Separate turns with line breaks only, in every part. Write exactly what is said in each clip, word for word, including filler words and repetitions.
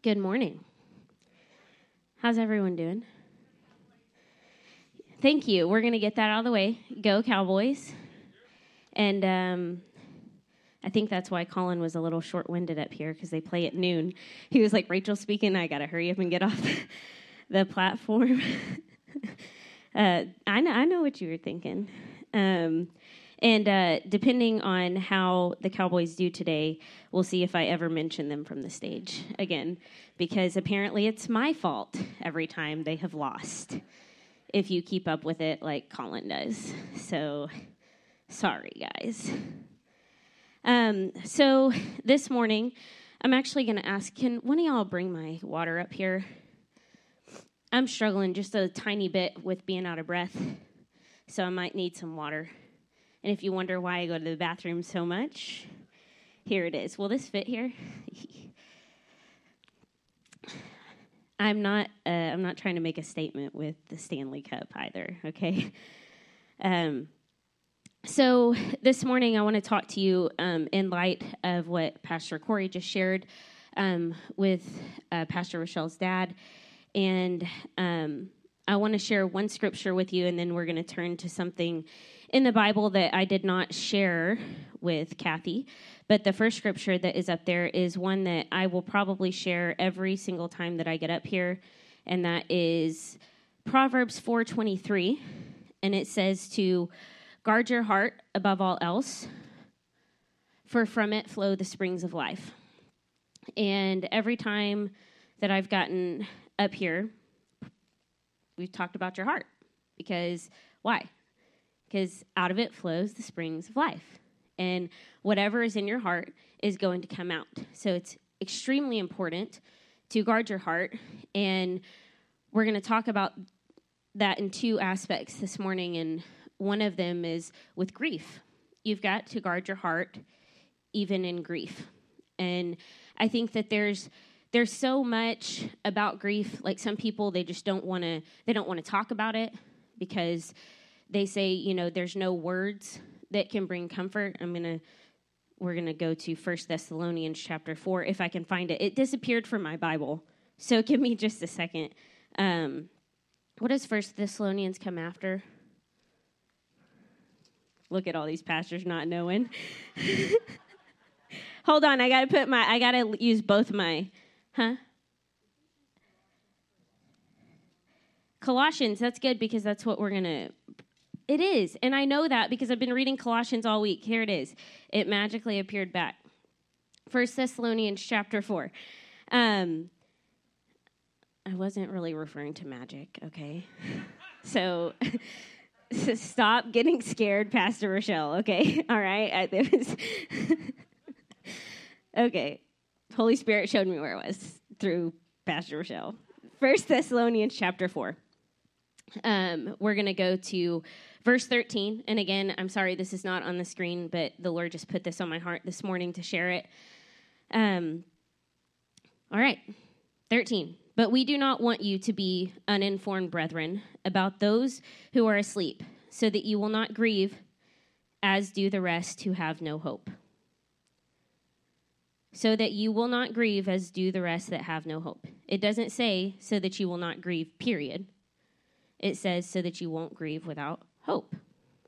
Good morning. How's everyone doing? Thank you. We're going to get that out of the way. Go Cowboys. And um, I think that's why Colin was a little short-winded up here, because they play at noon. He was like, Rachel's speaking, I got to hurry up and get off the, the platform. uh, I know, I know what you were thinking. Um, and uh, depending on how the Cowboys do today, we'll see if I ever mention them from the stage again, because apparently it's my fault every time they have lost, if you keep up with it like Colin does. So, sorry, guys. Um, so, this morning, I'm actually going to ask, can one of y'all bring my water up here? I'm struggling just a tiny bit with being out of breath, so I might need some water. And if you wonder why I go to the bathroom so much, here it is. Will this fit here? I'm not. Uh, I'm not trying to make a statement with the Stanley Cup either. Okay. Um. So this morning, I want to talk to you um, in light of what Pastor Corey just shared um, with uh, Pastor Rochelle's dad, and um, I want to share one scripture with you, and then we're going to turn to something in the Bible that I did not share with Kathy. But the first scripture that is up there is one that I will probably share every single time that I get up here, and that is Proverbs four twenty-three, and it says to guard your heart above all else, for from it flow the springs of life. And every time that I've gotten up here, we've talked about your heart, because why? Because out of it flows the springs of life. And whatever is in your heart is going to come out. So it's extremely important to guard your heart. And we're going to talk about that in two aspects this morning. And one of them is with grief. You've got to guard your heart even in grief. And I think that there's there's so much about grief. Like some people, they just don't want to they don't want to talk about it because they say, you know, there's no words that can bring comfort. I'm going to, we're going to go to First Thessalonians chapter four, if I can find it. It disappeared from my Bible, so give me just a second. Um, what does First Thessalonians come after? Look at all these pastors not knowing. Hold on, I got to put my, I got to use both my, huh? Colossians, that's good because that's what we're going to, it is, and I know that because I've been reading Colossians all week. Here it is. It magically appeared back. First Thessalonians chapter four. Um, I wasn't really referring to magic, okay? So, so stop getting scared, Pastor Rochelle, okay? All right? I, it was okay. Holy Spirit showed me where it was through Pastor Rochelle. First Thessalonians chapter four. Um, we're going to go to verse thirteen. And again, I'm sorry this is not on the screen, but the Lord just put this on my heart this morning to share it. Um, all right, thirteen. But we do not want you to be uninformed, brethren, about those who are asleep, so that you will not grieve, as do the rest who have no hope. So that you will not grieve, as do the rest that have no hope. It doesn't say, so that you will not grieve, period. It says, so that you won't grieve without hope.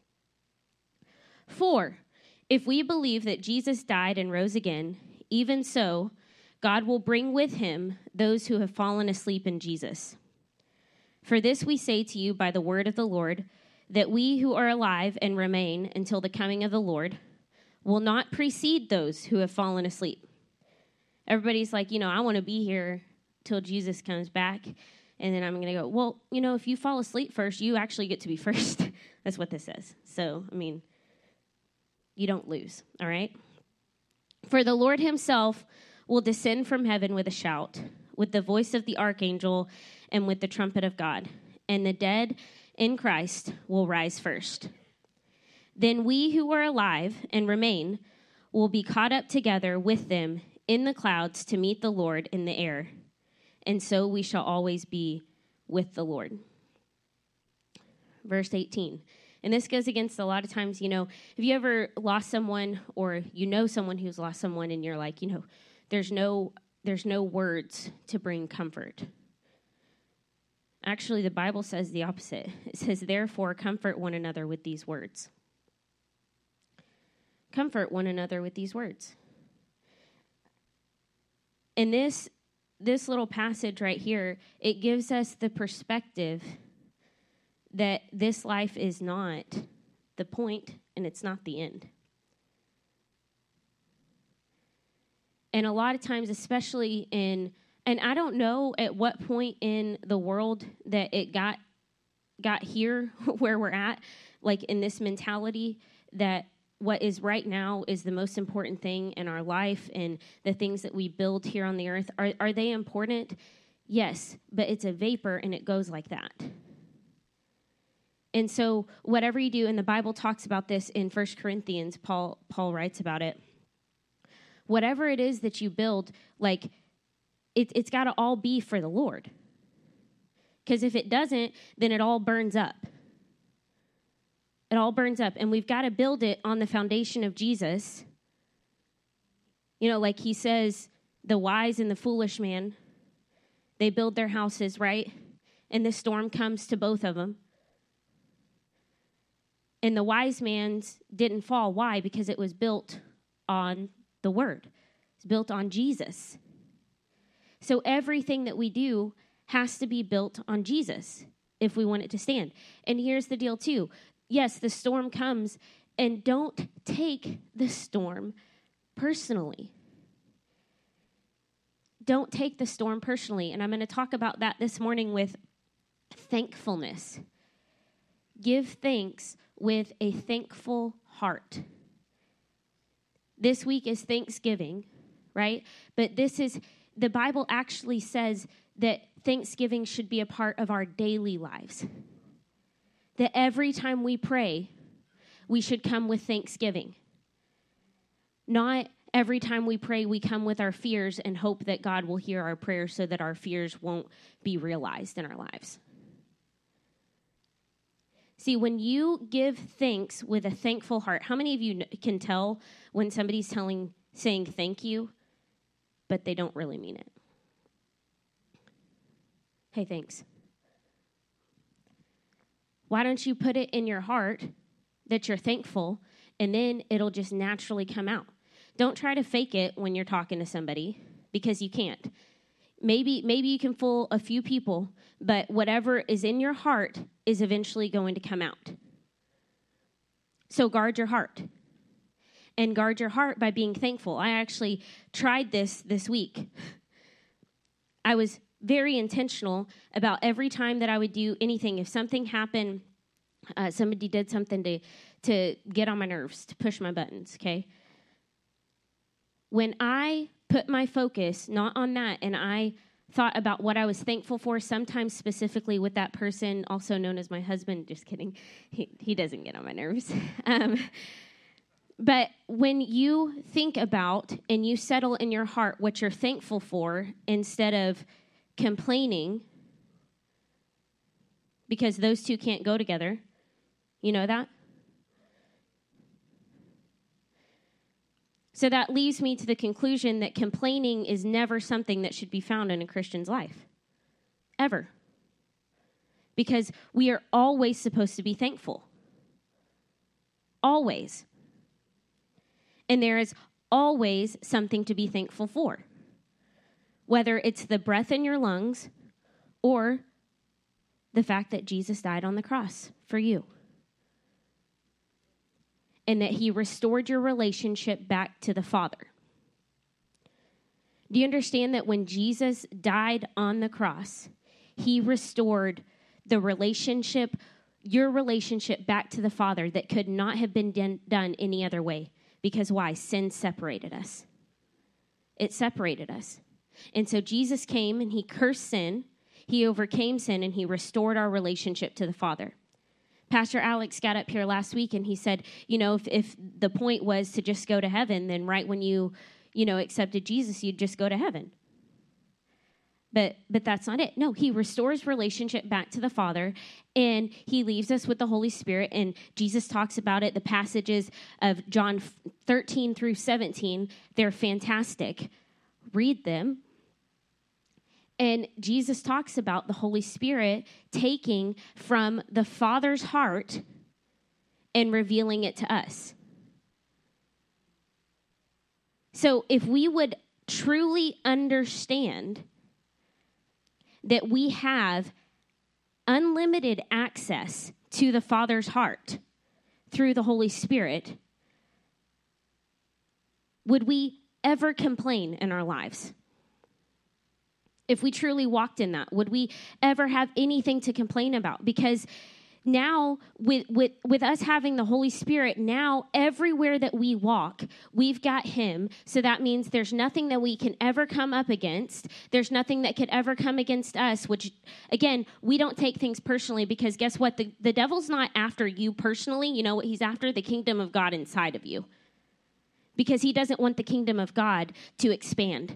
For, if we believe that Jesus died and rose again, even so, God will bring with him those who have fallen asleep in Jesus. For this we say to you by the word of the Lord, that we who are alive and remain until the coming of the Lord will not precede those who have fallen asleep. Everybody's like, you know, I want to be here till Jesus comes back. And then I'm going to go, well, you know, if you fall asleep first, you actually get to be first. That's what this says. So, I mean, you don't lose, all right? For the Lord himself will descend from heaven with a shout, with the voice of the archangel, and with the trumpet of God. And the dead in Christ will rise first. Then we who are alive and remain will be caught up together with them in the clouds to meet the Lord in the air. And so we shall always be with the Lord. Verse eighteen. And this goes against a lot of times, you know, have you ever lost someone or you know someone who's lost someone and you're like, you know, there's no there's no words to bring comfort. Actually, the Bible says the opposite. It says, therefore, comfort one another with these words. Comfort one another with these words. And this, this little passage right here, it gives us the perspective that this life is not the point and it's not the end. And a lot of times, especially in, and I don't know at what point in the world that it got got here where we're at, like in this mentality that what is right now is the most important thing in our life, and the things that we build here on the earth, are, are they important? Yes, but it's a vapor and it goes like that. And so whatever you do, and the Bible talks about this in First Corinthians, Paul Paul writes about it. Whatever it is that you build, like, it, it's got to all be for the Lord. Because if it doesn't, then it all burns up. It all burns up. And we've got to build it on the foundation of Jesus. You know, like he says, the wise and the foolish man, they build their houses, right? And the storm comes to both of them. And the wise man's didn't fall. Why? Because it was built on the Word. It's built on Jesus. So everything that we do has to be built on Jesus if we want it to stand. And here's the deal too. Yes, the storm comes, and don't take the storm personally. Don't take the storm personally. And I'm going to talk about that this morning with thankfulness. Give thanks with a thankful heart. This week is Thanksgiving, right? But this is, the Bible actually says that Thanksgiving should be a part of our daily lives. That every time we pray, we should come with thanksgiving. Not every time we pray, we come with our fears and hope that God will hear our prayers so that our fears won't be realized in our lives. See, when you give thanks with a thankful heart, how many of you can tell when somebody's telling, saying thank you, but they don't really mean it? Hey, thanks. Why don't you put it in your heart that you're thankful, and then it'll just naturally come out. Don't try to fake it when you're talking to somebody, because you can't. Maybe maybe you can fool a few people, but whatever is in your heart is eventually going to come out. So guard your heart. And guard your heart by being thankful. I actually tried this this week. I was very intentional about every time that I would do anything. If something happened, uh, somebody did something to, to get on my nerves, to push my buttons, okay? When I put my focus not on that, and I thought about what I was thankful for, sometimes specifically with that person, also known as my husband. Just kidding. He, he doesn't get on my nerves. Um, but when you think about and you settle in your heart what you're thankful for instead of complaining, because those two can't go together. You know that? So that leads me to the conclusion that complaining is never something that should be found in a Christian's life. Ever. Because we are always supposed to be thankful. Always. And there is always something to be thankful for. Whether it's the breath in your lungs or the fact that Jesus died on the cross for you. And that he restored your relationship back to the Father. Do you understand that when Jesus died on the cross, he restored the relationship, your relationship back to the Father that could not have been done, done any other way? Because why? Sin separated us. It separated us. And so Jesus came and he cursed sin, he overcame sin, and he restored our relationship to the Father. Pastor Alex got up here last week and he said, you know, if, if the point was to just go to heaven, then right when you, you know, accepted Jesus, you'd just go to heaven. But but that's not it. No, he restores relationship back to the Father, and he leaves us with the Holy Spirit, and Jesus talks about it. The passages of John thirteen through seventeen, they're fantastic. Read them. And Jesus talks about the Holy Spirit taking from the Father's heart and revealing it to us. So if we would truly understand that we have unlimited access to the Father's heart through the Holy Spirit, would we ever complain in our lives? If we truly walked in that, would we ever have anything to complain about? Because now, with, with, with us having the Holy Spirit, now everywhere that we walk, we've got him. So that means there's nothing that we can ever come up against. There's nothing that could ever come against us, which, again, we don't take things personally because guess what? The, the devil's not after you personally. You know what he's after? The kingdom of God inside of you. Because he doesn't want the kingdom of God to expand.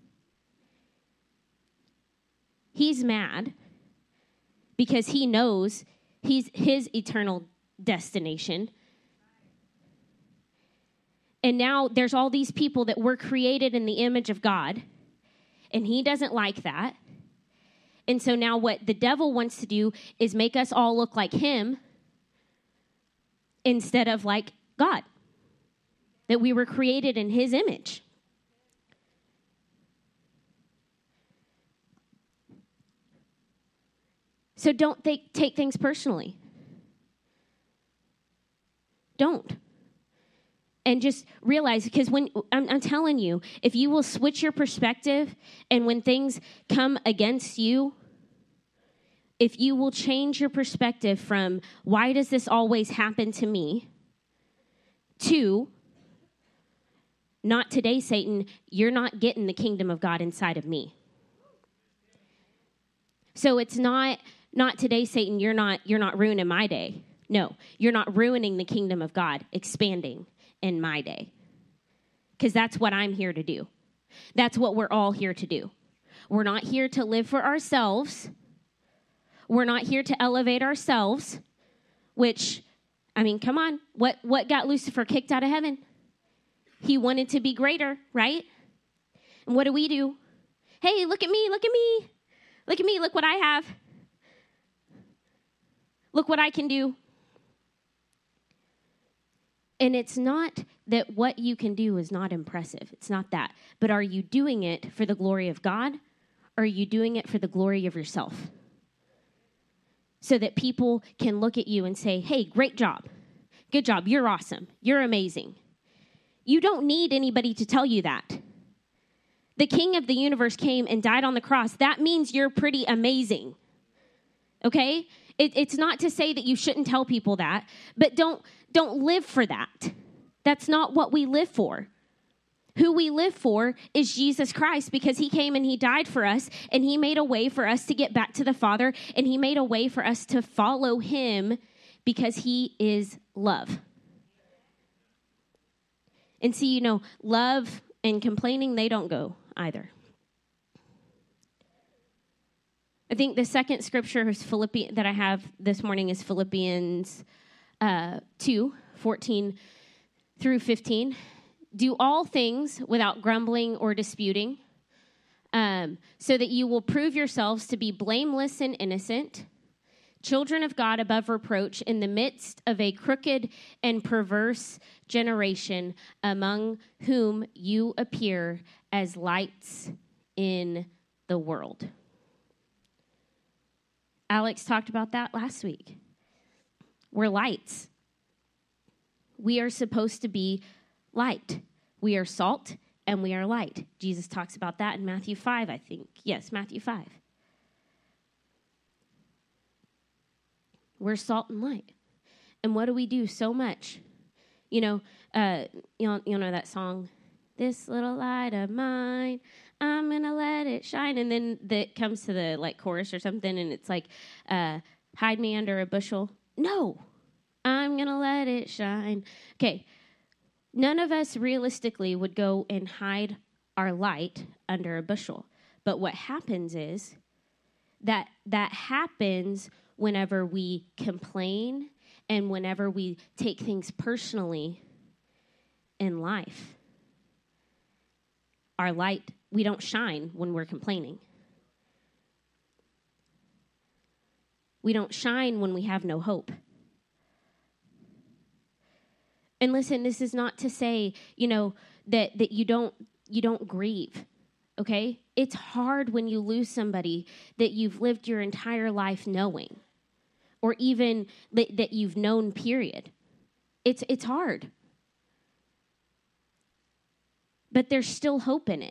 He's mad because he knows he's his eternal destination. And now there's all these people that were created in the image of God, and he doesn't like that. And so now what the devil wants to do is make us all look like him instead of like God, that we were created in his image. So don't th- take things personally. Don't. And just realize, because when I'm, I'm telling you, if you will switch your perspective, and when things come against you, if you will change your perspective from, why does this always happen to me, to, not today, Satan, you're not getting the kingdom of God inside of me. So it's not... Not today, Satan, you're not you're not ruining my day. No, you're not ruining the kingdom of God, expanding in my day. Because that's what I'm here to do. That's what we're all here to do. We're not here to live for ourselves. We're not here to elevate ourselves, which, I mean, come on. What, what got Lucifer kicked out of heaven? He wanted to be greater, right? And what do we do? Hey, look at me, look at me. Look at me, look what I have. Look what I can do. And it's not that what you can do is not impressive. It's not that. But are you doing it for the glory of God, or are you doing it for the glory of yourself? So that people can look at you and say, hey, great job. Good job. You're awesome. You're amazing. You don't need anybody to tell you that. The King of the universe came and died on the cross. That means you're pretty amazing. Okay? It, it's not to say that you shouldn't tell people that, but don't don't live for that. That's not what we live for. Who we live for is Jesus Christ, because he came and he died for us, and he made a way for us to get back to the Father, and he made a way for us to follow him because he is love. And see, you know, love and complaining, they don't go either. I think the second scripture is Philippi- that I have this morning is Philippians uh, two, fourteen through fifteen. Do all things without grumbling or disputing, um, so that you will prove yourselves to be blameless and innocent, children of God above reproach in the midst of a crooked and perverse generation, among whom you appear as lights in the world. Alex talked about that last week. We're lights. We are supposed to be light. We are salt and we are light. Jesus talks about that in Matthew five, I think. Yes, Matthew five. We're salt and light. And what do we do so much? You know, uh, you know, you know that song, this little light of mine, I'm going to let it shine. And then that comes to the like chorus or something, and it's like, uh, hide me under a bushel. No, I'm going to let it shine. Okay, none of us realistically would go and hide our light under a bushel. But what happens is that that happens whenever we complain and whenever we take things personally in life. Our light, we don't shine when we're complaining. We don't shine when we have no hope. And listen, this is not to say, you know, that, that you don't you don't grieve, okay? It's hard when you lose somebody that you've lived your entire life knowing, or even that, that you've known, period. It's it's hard. But there's still hope in it.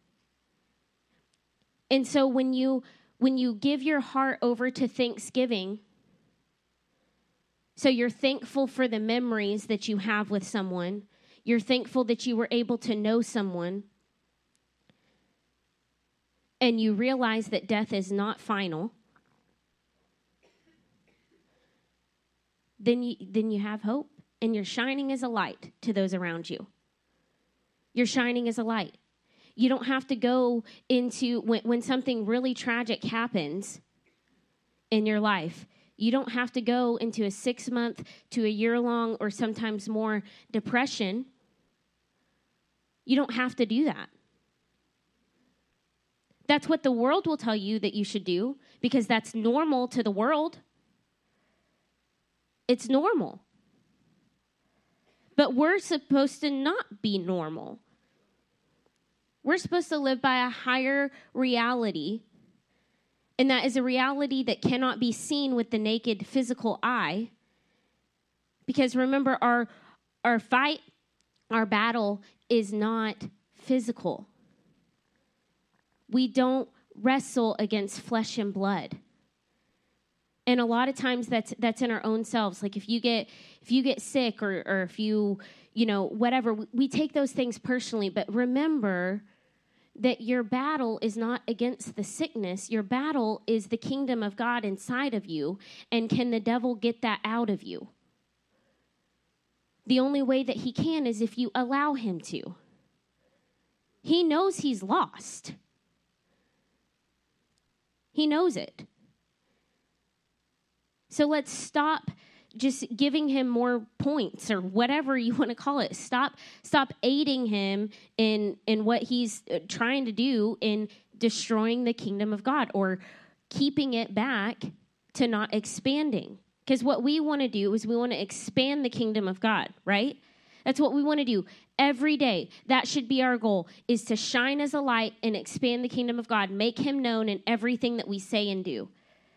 And so when you when you give your heart over to Thanksgiving, so you're thankful for the memories that you have with someone, you're thankful that you were able to know someone, and you realize that death is not final, then you then you have hope, and you're shining as a light to those around you. You're shining as a light. You don't have to go into, when, when something really tragic happens in your life, you don't have to go into a six-month to a year-long or sometimes more depression. You don't have to do that. That's what the world will tell you that you should do, because that's normal to the world. It's normal. But we're supposed to not be normal. We're supposed to live by a higher reality, and that is a reality that cannot be seen with the naked physical eye. Because remember, our, our fight, our battle is not physical. We don't wrestle against flesh and blood. And a lot of times that's that's in our own selves. Like if you get if you get sick or or if you, you know, whatever, we, we take those things personally. But remember that your battle is not against the sickness. Your battle is the kingdom of God inside of you. And can the devil get that out of you? The only way that he can is if you allow him to. He knows he's lost. He knows it. So let's stop just giving him more points or whatever you want to call it. Stop stop aiding him in, in what he's trying to do in destroying the kingdom of God or keeping it back to not expanding. Because what we want to do is we want to expand the kingdom of God, right? That's what we want to do every day. That should be our goal, is to shine as a light and expand the kingdom of God, make him known in everything that we say and do.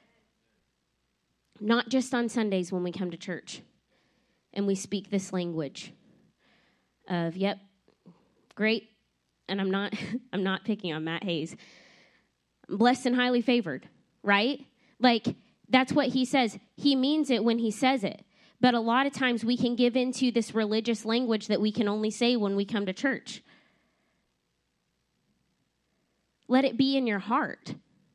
Not just on Sundays when we come to church and we speak this language of, yep, great, and I'm not I'm not picking on Matt Hayes. I'm blessed and highly favored, right? Like, that's what he says. He means it when he says it. But a lot of times we can give into this religious language that we can only say when we come to church. Let it be in your heart.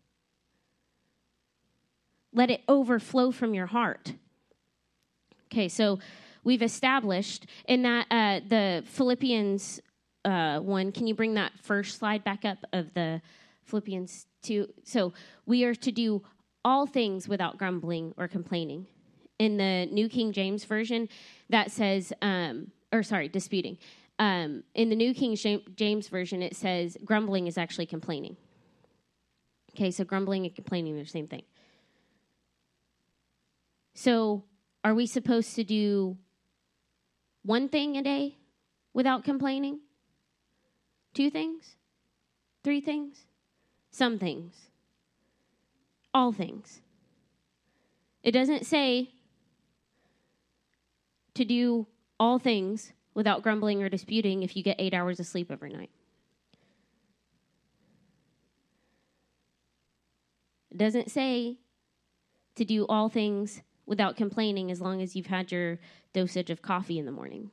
Let it overflow from your heart. Okay, so we've established in that uh, the Philippians uh, one. Can you bring that first slide back up of the Philippians two? So we are to do all things without grumbling or complaining. In the New King James Version, that says, um, or sorry, disputing. Um, in the New King James Version, it says grumbling is actually complaining. Okay, so grumbling and complaining are the same thing. So are we supposed to do one thing a day without complaining? Two things? Three things? Some things. All things. It doesn't say to do all things without grumbling or disputing if you get eight hours of sleep every night. It doesn't say to do all things without complaining as long as you've had your dosage of coffee in the morning.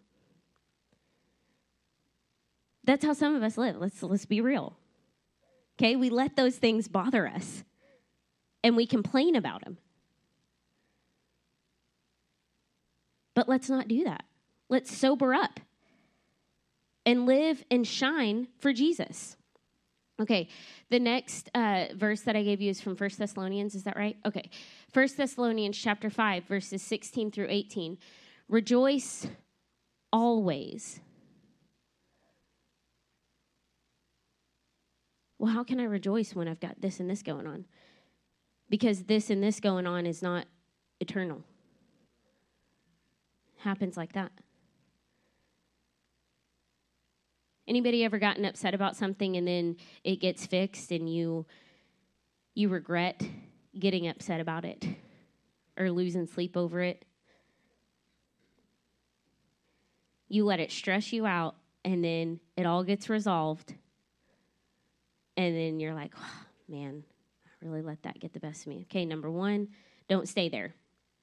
That's how some of us live. Let's let's be real. Okay, we let those things bother us, and we complain about them. But let's not do that. Let's sober up and live and shine for Jesus. Okay, the next uh, verse that I gave you is from First Thessalonians. Is that right? Okay, First Thessalonians chapter five, verses sixteen through eighteen. Rejoice always. Well, how can I rejoice when I've got this and this going on? Because this and this going on is not eternal. Happens like that. Anybody ever gotten upset about something and then it gets fixed and you you regret getting upset about it or losing sleep over it? You let it stress you out and then it all gets resolved. And then you're like, oh, man, I really let that get the best of me. Okay, number one, don't stay there.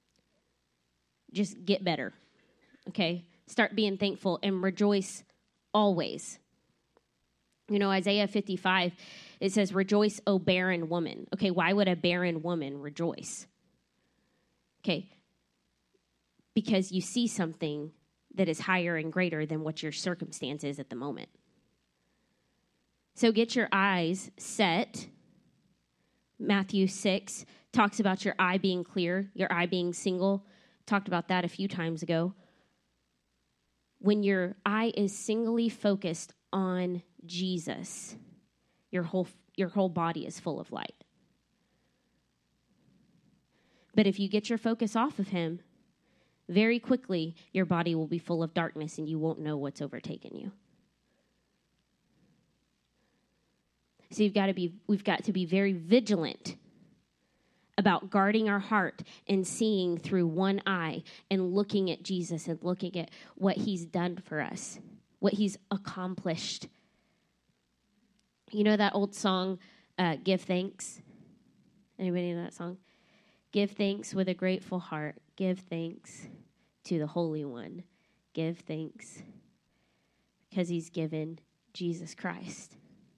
Just get better. Okay? Start being thankful and rejoice always. You know, Isaiah fifty-five, it says, rejoice, O barren woman. Okay, why would a barren woman rejoice? Okay, because you see something that is higher and greater than what your circumstance is at the moment. So get your eyes set. Matthew six talks about your eye being clear, your eye being single. Talked about that a few times ago. When your eye is singly focused on Jesus, your whole your whole body is full of light. But if you get your focus off of him, very quickly your body will be full of darkness and you won't know what's overtaken you. So you've got to be we've got to be very vigilant about guarding our heart and seeing through one eye and looking at Jesus and looking at what he's done for us, what he's accomplished. You know that old song, uh, Give Thanks? Anybody know that song? Give thanks with a grateful heart. Give thanks to the Holy One. Give thanks because he's given Jesus Christ.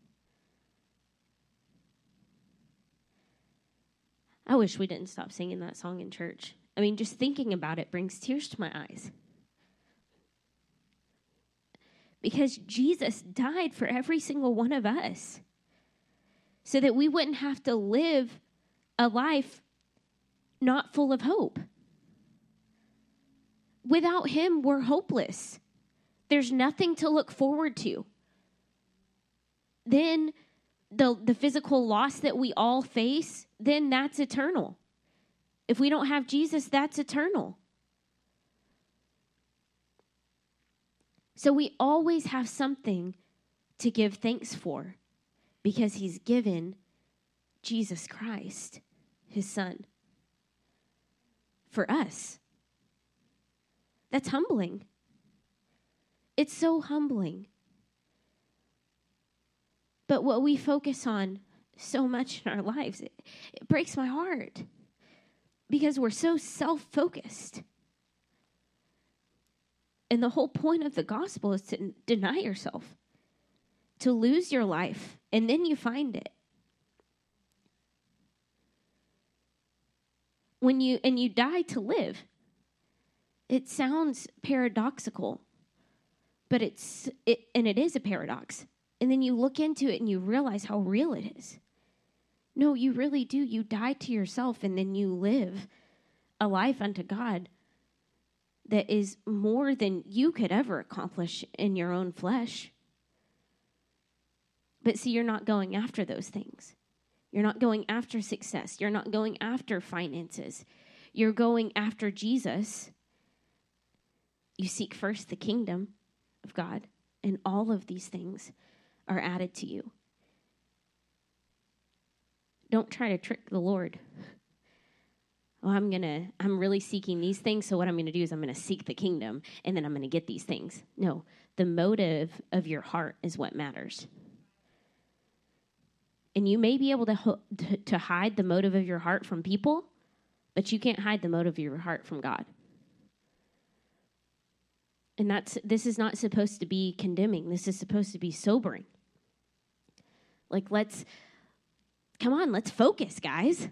I wish we didn't stop singing that song in church. I mean, just thinking about it brings tears to my eyes. Because Jesus died for every single one of us so that we wouldn't have to live a life not full of hope. Without him, we're hopeless. There's nothing to look forward to. Then the, the physical loss that we all face, then that's eternal. If we don't have Jesus, that's eternal. So we always have something to give thanks for because he's given Jesus Christ, his son, for us. That's humbling. It's so humbling. But what we focus on so much in our lives, it, it breaks my heart because we're so self-focused. And the whole point of the gospel is to deny yourself, to lose your life, and then you find it. When you and you die to live. It sounds paradoxical, but it's it and it is a paradox. And then you look into it and you realize how real it is. No, you really do. You die to yourself and then you live a life unto God that is more than you could ever accomplish in your own flesh. But see, you're not going after those things. You're not going after success. You're not going after finances. You're going after Jesus. You seek first the kingdom of God, and all of these things are added to you. Don't try to trick the Lord. Oh, I'm going to, I'm really seeking these things, so what I'm going to do is I'm going to seek the kingdom, and then I'm going to get these things. No, the motive of your heart is what matters. And you may be able to, ho- to, to hide the motive of your heart from people, but you can't hide the motive of your heart from God. And that's this is not supposed to be condemning. This is supposed to be sobering. Like, let's, come on, let's focus, guys.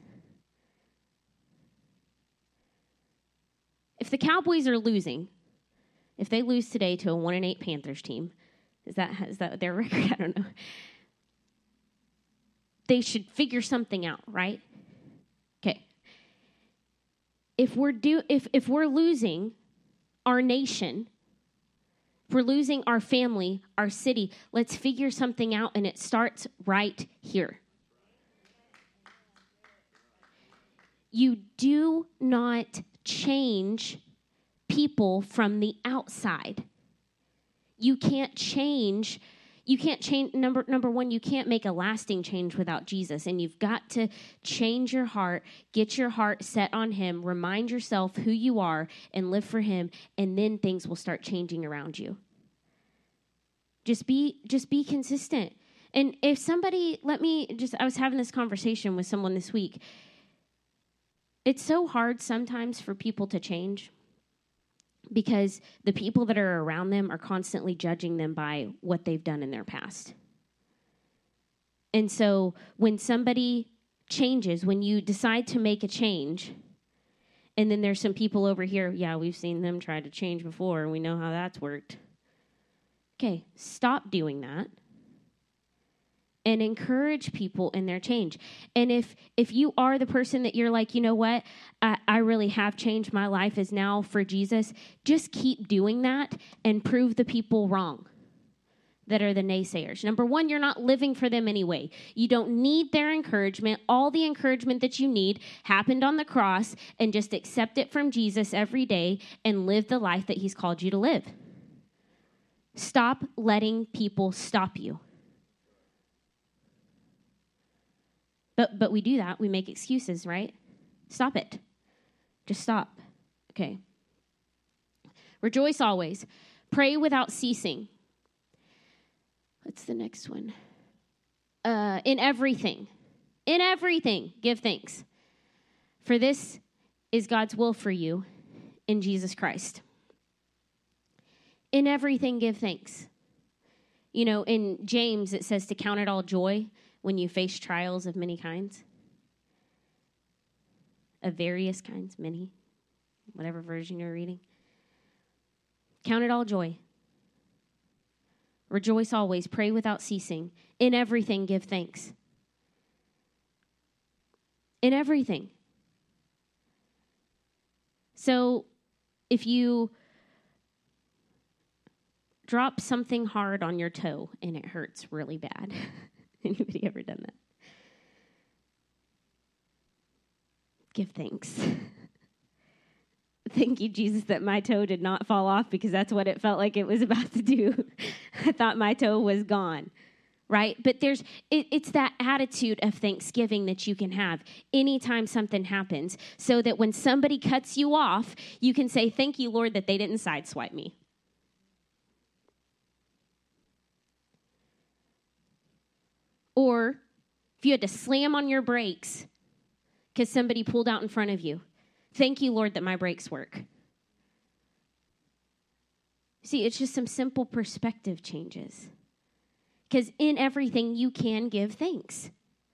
If the Cowboys are losing, if they lose today to a one and eight Panthers team, is that is that their record? I don't know. They should figure something out, right? Okay. If we're do if if we're losing our nation, if we're losing our family, our city, let's figure something out, and it starts right here. You do not change people from the outside. You can't change, you can't change, number, number one, you can't make a lasting change without Jesus. And you've got to change your heart, get your heart set on him, remind yourself who you are, and live for him, and then things will start changing around you. Just be, just be consistent. And if somebody, let me just, I was having this conversation with someone this week. It's so hard sometimes for people to change because the people that are around them are constantly judging them by what they've done in their past. And so when somebody changes, when you decide to make a change, and then there's some people over here, yeah, we've seen them try to change before, and we know how that's worked. Okay, stop doing that. And encourage people in their change. And if if you are the person that you're like, you know what, I, I really have changed, my life is now for Jesus, just keep doing that and prove the people wrong that are the naysayers. Number one, you're not living for them anyway. You don't need their encouragement. All the encouragement that you need happened on the cross, and just accept it from Jesus every day and live the life that he's called you to live. Stop letting people stop you. But but we do that. We make excuses, right? Stop it. Just stop. Okay. Rejoice always. Pray without ceasing. What's the next one? Uh, in everything. In everything, give thanks. For this is God's will for you in Jesus Christ. In everything, give thanks. You know, in James, it says to count it all joy when you face trials of many kinds, of various kinds, many, whatever version you're reading. Count it all joy. Rejoice always, pray without ceasing. In everything, give thanks. In everything. So if you drop something hard on your toe and it hurts really bad, anybody ever done that? Give thanks. Thank you, Jesus, that my toe did not fall off, because that's what it felt like it was about to do. I thought my toe was gone, right? But there's it, it's that attitude of thanksgiving that you can have anytime something happens, so that when somebody cuts you off, you can say, thank you, Lord, that they didn't sideswipe me. Or if you had to slam on your brakes because somebody pulled out in front of you, thank you, Lord, that my brakes work. See, it's just some simple perspective changes. Because in everything, you can give thanks.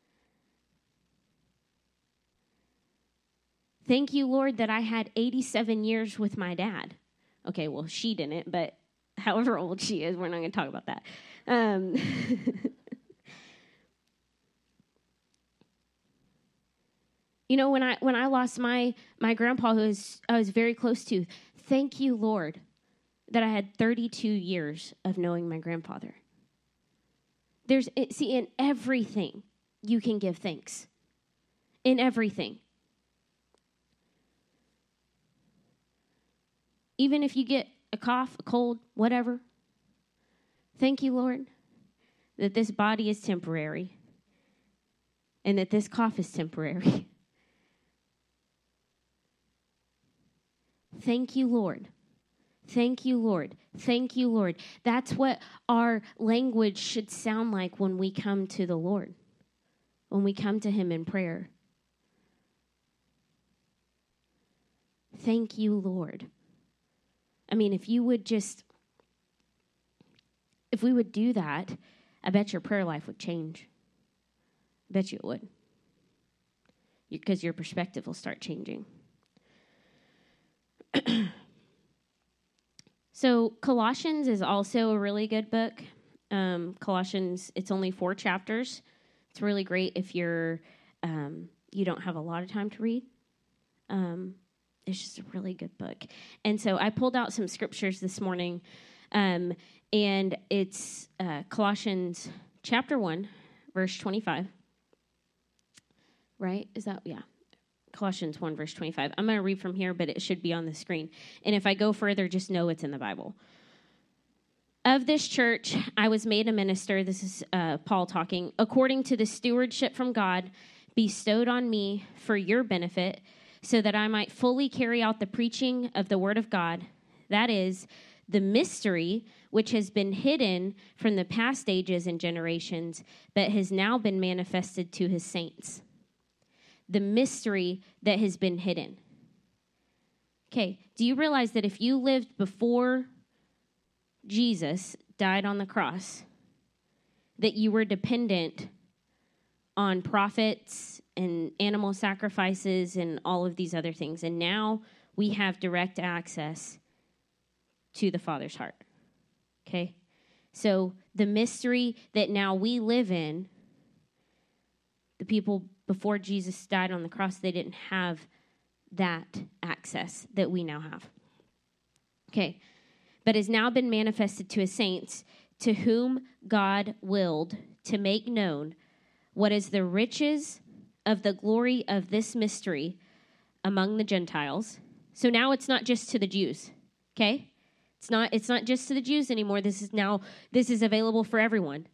Thank you, Lord, that I had eighty-seven years with my dad. Okay, well, she didn't, but however old she is, we're not going to talk about that. Um You know, when I when I lost my my grandpa, who was I was very close to, thank you, Lord, that I had thirty-two years of knowing my grandfather. There's see, in everything you can give thanks. In everything. Even if you get a cough, a cold, whatever. Thank you, Lord, that this body is temporary and that this cough is temporary. Thank you, Lord. Thank you, Lord. Thank you, Lord. That's what our language should sound like when we come to the Lord, when we come to him in prayer. Thank you, Lord. I mean, if you would just, if we would do that, I bet your prayer life would change. I bet you it would. Because your perspective will start changing. So Colossians is also a really good book. Um, Colossians, it's only four chapters. It's really great if you're um, you don't have a lot of time to read. Um, it's just a really good book. And so I pulled out some scriptures this morning, um, and it's uh, Colossians chapter one, verse twenty-five. Right? Is that, yeah. Colossians one, verse twenty-five. I'm going to read from here, but it should be on the screen. And if I go further, just know it's in the Bible. Of this church, I was made a minister. This is uh, Paul talking. According to the stewardship from God bestowed on me for your benefit, so that I might fully carry out the preaching of the word of God. That is, the mystery which has been hidden from the past ages and generations, but has now been manifested to his saints. The mystery that has been hidden. Okay, do you realize that if you lived before Jesus died on the cross, that you were dependent on prophets and animal sacrifices and all of these other things, and now we have direct access to the Father's heart? Okay, so the mystery that now we live in, the people before Jesus died on the cross, they didn't have that access that we now have. Okay, but has now been manifested to his saints, to whom God willed to make known what is the riches of the glory of this mystery among the Gentiles. So now it's not just to the Jews, okay? It's not, it's not just to the Jews anymore. This is now, this is available for everyone.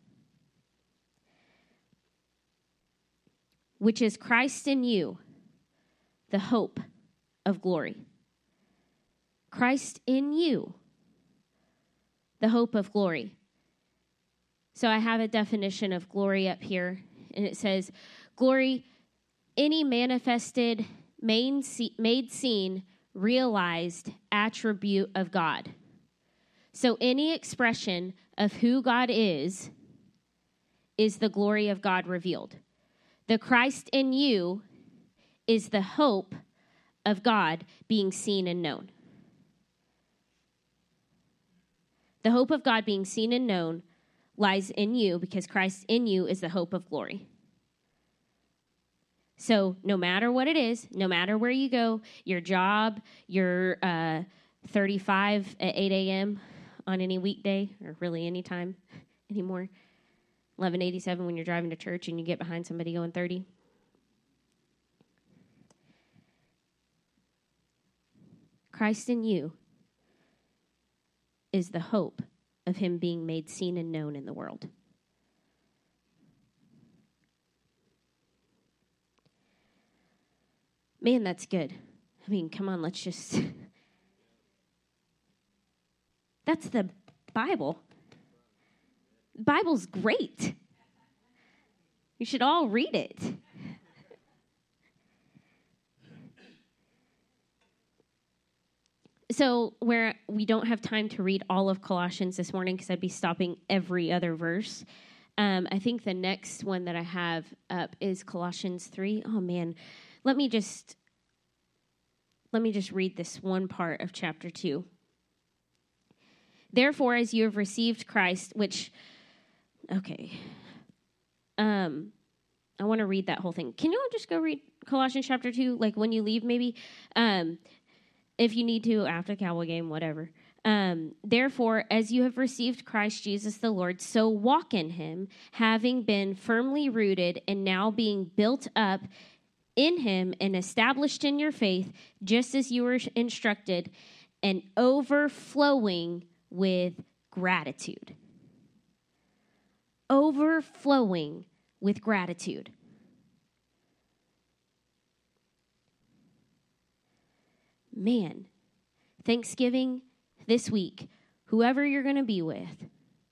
Which is Christ in you, the hope of glory. Christ in you, the hope of glory. So I have a definition of glory up here, and it says, glory, any manifested, made seen, realized attribute of God. So any expression of who God is, is the glory of God revealed. The Christ in you is the hope of God being seen and known. The hope of God being seen and known lies in you because Christ in you is the hope of glory. So no matter what it is, no matter where you go, your job, your uh, thirty-five at eight a.m. on any weekday, or really any time anymore, eleven eighty-seven when you're driving to church and you get behind somebody going thirty. Christ in you is the hope of him being made seen and known in the world. Man, that's good. I mean, come on, let's just... That's the Bible. The Bible's great. You should all read it. So where we don't have time to read all of Colossians this morning because I'd be stopping every other verse, um, I think the next one that I have up is Colossians three. Oh, man. Let me just, let me just read this one part of chapter two. Therefore, as you have received Christ, which, okay, um, I want to read that whole thing. Can you all just go read Colossians chapter two, like when you leave maybe? Um, if you need to, after the Cowboy game, whatever. Um, Therefore, as you have received Christ Jesus the Lord, so walk in him, having been firmly rooted and now being built up in him and established in your faith, just as you were instructed, and overflowing with gratitude. Overflowing with gratitude. Man, Thanksgiving this week, whoever you're going to be with,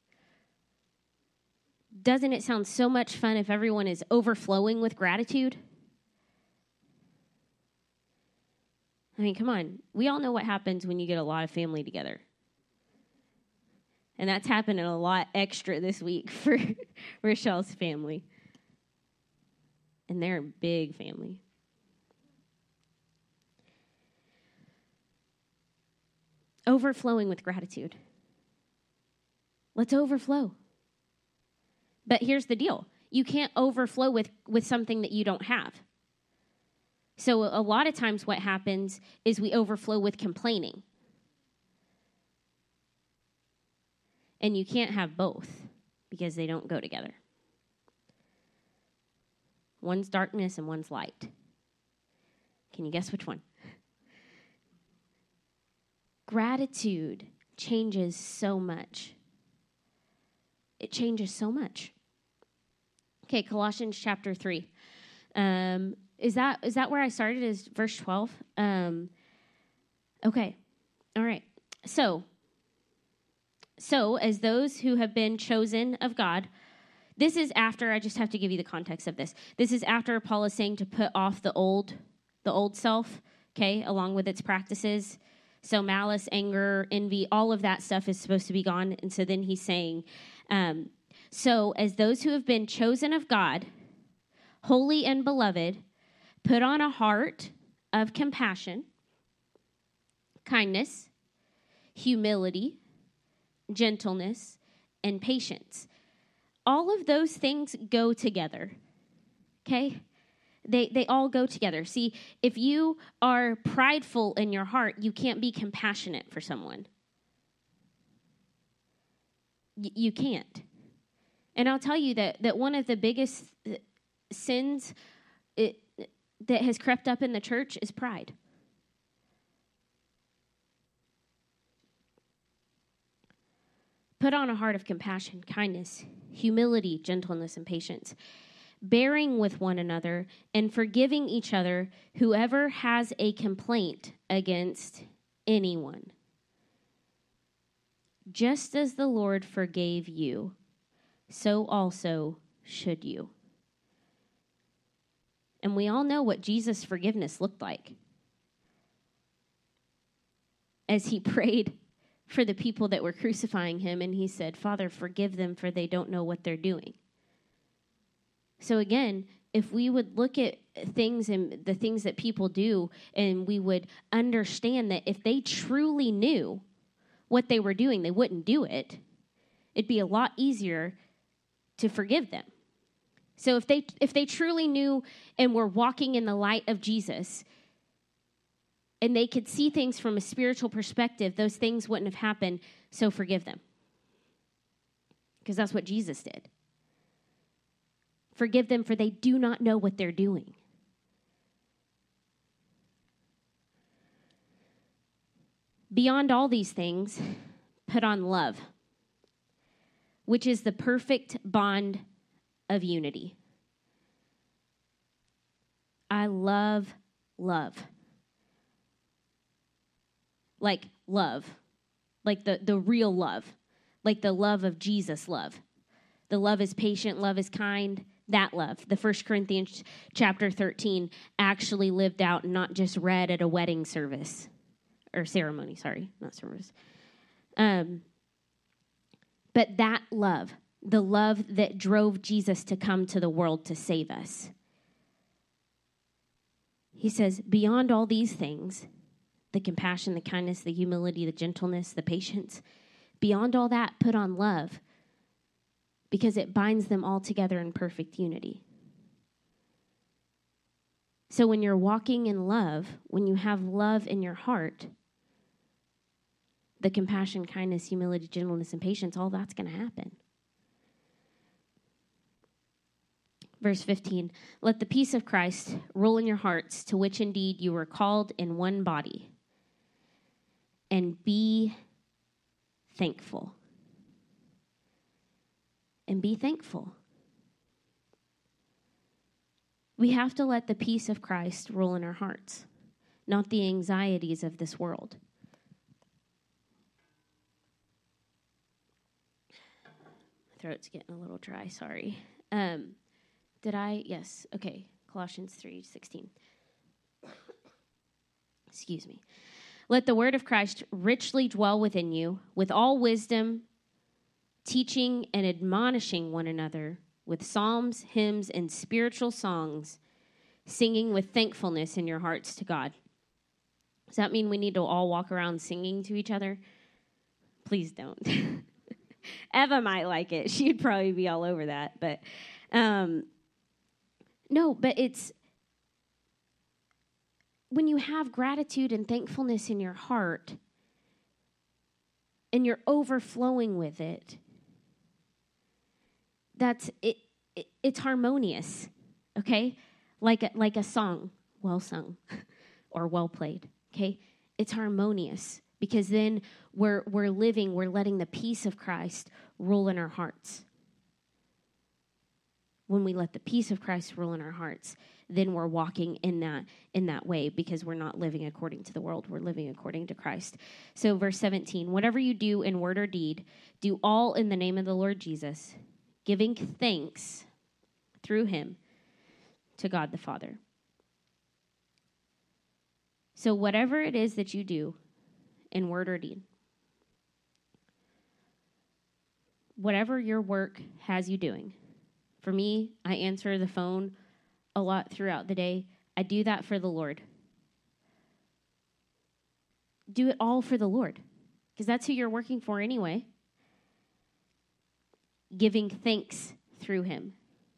doesn't it sound so much fun if everyone is overflowing with gratitude? I mean, come on. We all know what happens when you get a lot of family together. And that's happening a lot extra this week for Rochelle's family. And they're a big family. Overflowing with gratitude. Let's overflow. But here's the deal. You can't overflow with, with something that you don't have. So a lot of times what happens is we overflow with complaining. And you can't have both because they don't go together. One's darkness and one's light. Can you guess which one? Gratitude changes so much. It changes so much. Okay, Colossians chapter three. Um, is that is that where I started? Is verse twelve? Um, okay, all right. So, so as those who have been chosen of God, this is after. I just have to give you the context of this. This is after Paul is saying to put off the old, the old self. Okay, along with its practices. So malice, anger, envy, all of that stuff is supposed to be gone. And so then he's saying, um, so as those who have been chosen of God, holy and beloved, put on a heart of compassion, kindness, humility, gentleness, and patience. All of those things go together, okay? They they all go together. See, if you are prideful in your heart, you can't be compassionate for someone. Y- you can't. And I'll tell you that, that one of the biggest sins it, that has crept up in the church is pride. Put on a heart of compassion, kindness, humility, gentleness, and patience, bearing with one another and forgiving each other, whoever has a complaint against anyone. Just as the Lord forgave you, so also should you. And we all know what Jesus' forgiveness looked like. As he prayed for the people that were crucifying him, and he said, Father, forgive them, for they don't know what they're doing. So again, if we would look at things and the things that people do, and we would understand that if they truly knew what they were doing, they wouldn't do it, it'd be a lot easier to forgive them. So if they if they truly knew and were walking in the light of Jesus, and they could see things from a spiritual perspective, those things wouldn't have happened, so forgive them. Because that's what Jesus did. Forgive them, for they do not know what they're doing. Beyond all these things, put on love, which is the perfect bond of unity. I love love. Like love. Like the, the real love. Like the love of Jesus love. The love is patient, love is kind. That love, the First Corinthians chapter thirteen, actually lived out, not just read at a wedding service. Or ceremony, sorry, not service. Um, but that love, the love that drove Jesus to come to the world to save us. He says, beyond all these things, the compassion, the kindness, the humility, the gentleness, the patience, beyond all that, put on love, because it binds them all together in perfect unity. So when you're walking in love, when you have love in your heart, the compassion, kindness, humility, gentleness, and patience, all that's going to happen. Verse fifteen, let the peace of Christ rule in your hearts, to which indeed you were called in one body, and be thankful. And be thankful. We have to let the peace of Christ rule in our hearts, not the anxieties of this world. My throat's getting a little dry, sorry. Um, did I? Yes. Okay. Colossians three sixteen. Excuse me. Let the word of Christ richly dwell within you, with all wisdom, teaching and admonishing one another with psalms, hymns, and spiritual songs, singing with thankfulness in your hearts to God. Does that mean we need to all walk around singing to each other? Please don't. Eva might like it. She'd probably be all over that. But um, no, but it's when you have gratitude and thankfulness in your heart and you're overflowing with it, that's it, it it's harmonious, okay? Like a, like a song, well sung. or well played, okay? It's harmonious because then we're we're living, we're letting the peace of Christ rule in our hearts. When we let the peace of Christ rule in our hearts, then we're walking in that in that way because we're not living according to the world. We're living according to Christ. So verse seventeen, whatever you do in word or deed, do all in the name of the Lord Jesus, giving thanks through him to God the Father. So whatever it is that you do in word or deed, whatever your work has you doing. For me, I answer the phone a lot throughout the day. I do that for the Lord. Do it all for the Lord, because that's who you're working for anyway. Giving thanks through him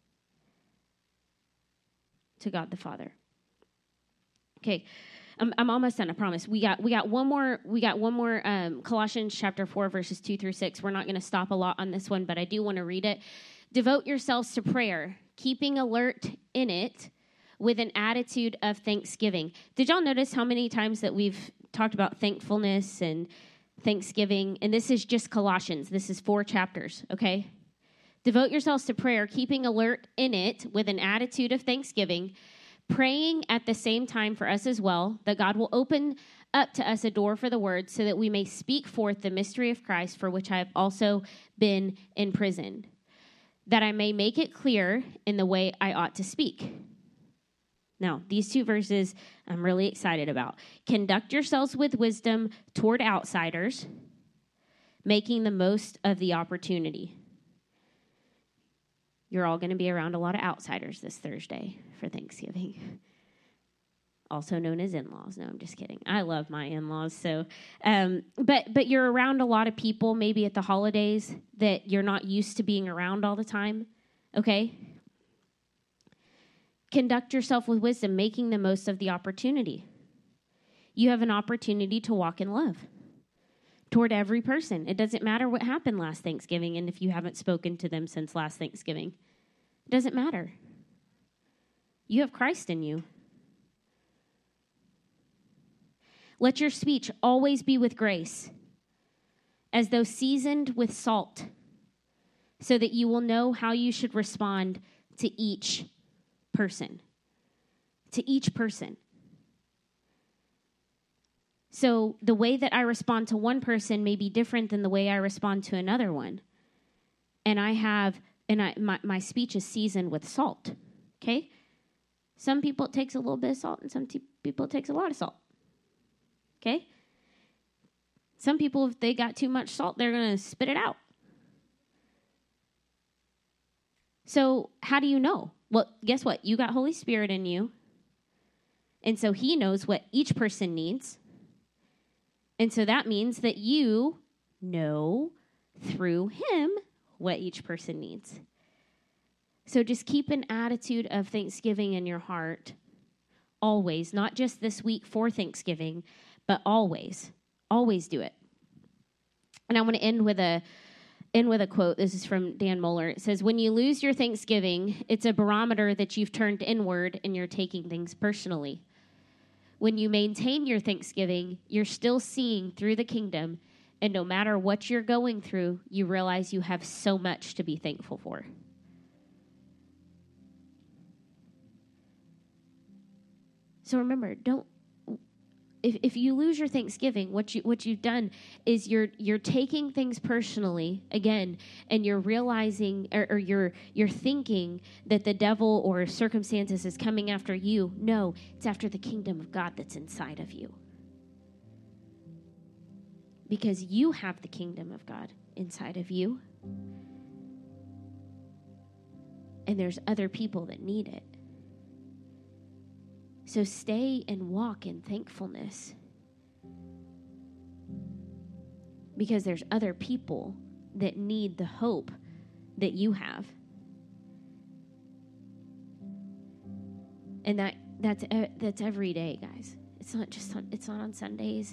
to God the Father. Okay, I'm, I'm almost done. I promise. We got we got one more. We got one more. Um, Colossians chapter four, verses two through six. We're not going to stop a lot on this one, but I do want to read it. Devote yourselves to prayer, keeping alert in it with an attitude of thanksgiving. Did y'all notice how many times that we've talked about thankfulness and thanksgiving? And this is just Colossians. This is four chapters, okay? Devote yourselves to prayer, keeping alert in it with an attitude of thanksgiving, praying at the same time for us as well, that God will open up to us a door for the word so that we may speak forth the mystery of Christ, for which I have also been imprisoned, that I may make it clear in the way I ought to speak. Now, these two verses I'm really excited about. Conduct yourselves with wisdom toward outsiders, making the most of the opportunity. You're all going to be around a lot of outsiders this Thursday for Thanksgiving, also known as in-laws. No, I'm just kidding. I love my in-laws. So, um, but but you're around a lot of people, maybe at the holidays, that you're not used to being around all the time, okay? Conduct yourself with wisdom, making the most of the opportunity. You have an opportunity to walk in love toward every person. It doesn't matter what happened last Thanksgiving, and if you haven't spoken to them since last Thanksgiving. It doesn't matter. You have Christ in you. Let your speech always be with grace, as though seasoned with salt, so that you will know how you should respond to each person. To each person. So the way that I respond to one person may be different than the way I respond to another one. And I have, and I my, my speech is seasoned with salt. Okay? Some people it takes a little bit of salt, and some t- people it takes a lot of salt. Okay? Some people, if they got too much salt, they're going to spit it out. So how do you know? Well, guess what? You got Holy Spirit in you. And so he knows what each person needs. And so that means that you know through him what each person needs. So just keep an attitude of thanksgiving in your heart always, not just this week for Thanksgiving, but always. Always do it. And I want to end with a end with a quote. This is from Dan Moeller. It says, when you lose your Thanksgiving, it's a barometer that you've turned inward and you're taking things personally. When you maintain your Thanksgiving, you're still seeing through the kingdom, and no matter what you're going through, you realize you have so much to be thankful for. So remember, don't if if you lose your Thanksgiving, what you what you've done is you're you're taking things personally again, and you're realizing or, or you're you're thinking that the devil or circumstances is coming after you. No, it's after the kingdom of God that's inside of you. Because you have the kingdom of God inside of you. And there's other people that need it. So stay and walk in thankfulness. Because there's other people that need the hope that you have. And that that's uh, that's every day, guys. It's not just on, it's not on Sundays.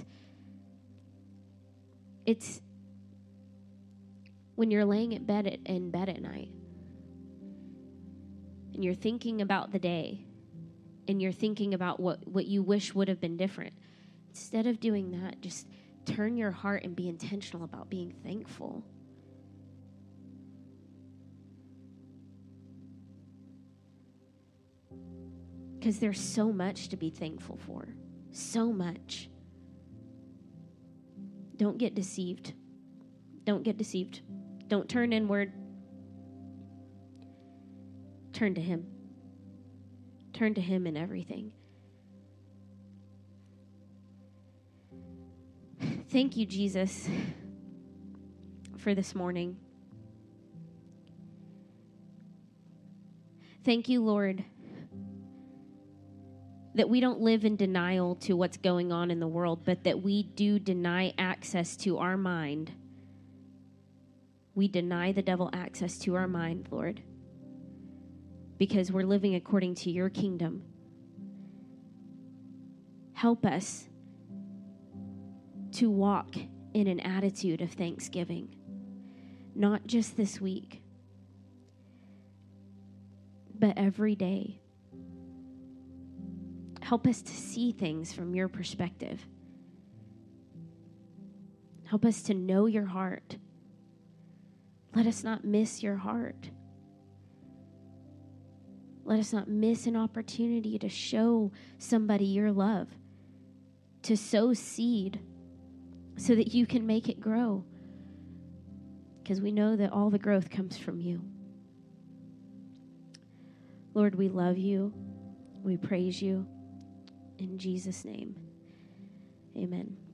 It's when you're laying at bed at, in bed at night and you're thinking about the day. and you're thinking about what, what you wish would have been different, instead of doing that, just turn your heart and be intentional about being thankful. Because there's so much to be thankful for. So much. Don't get deceived. Don't get deceived. Don't turn inward. Turn to him. Turn to him in everything. Thank you, Jesus, for this morning. Thank you, Lord, that we don't live in denial to what's going on in the world, but that we do deny access to our mind. We deny the devil access to our mind, Lord, because we're living according to your kingdom. Help us to walk in an attitude of thanksgiving, not just this week, but every day. Help us to see things from your perspective. Help us to know your heart. Let us not miss your heart. Let us not miss an opportunity to show somebody your love, to sow seed so that you can make it grow. Because we know that all the growth comes from you. Lord, we love you. We praise you. In Jesus' name, amen.